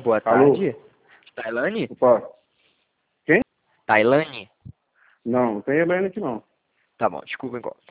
Boa Alô? tarde. Tailane? Opa. Quem? Tailane? Não tem Helene aqui não. Tá bom, desculpa, enquanto.